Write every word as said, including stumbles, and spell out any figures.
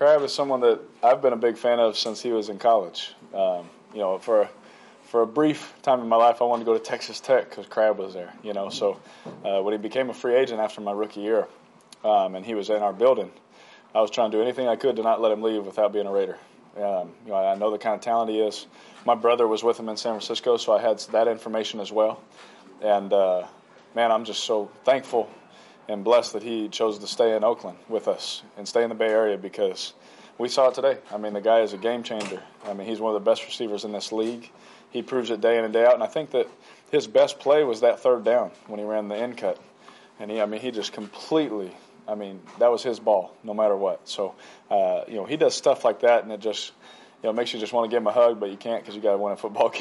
Crab is someone that I've been a big fan of since he was in college. Um, you know, for for a brief time in my life, I wanted to go to Texas Tech because Crab was there. You know, so uh, when he became a free agent after my rookie year, um, and he was in our building, I was trying to do anything I could to not let him leave without being a Raider. Um, you know, I know the kind of talent he is. My brother was with him in San Francisco, so I had that information as well. And uh, man, I'm just so thankful and blessed that he chose to stay in Oakland with us and stay in the Bay Area, because we saw it today. I mean, the guy is a game changer. I mean, he's one of the best receivers in this league. He proves it day in and day out. And I think that his best play was that third down when he ran the end cut. And he, I mean, he just completely, I mean, that was his ball no matter what. So, uh, you know, he does stuff like that, and it just, you know, makes you just want to give him a hug, but you can't because you got to win a football game.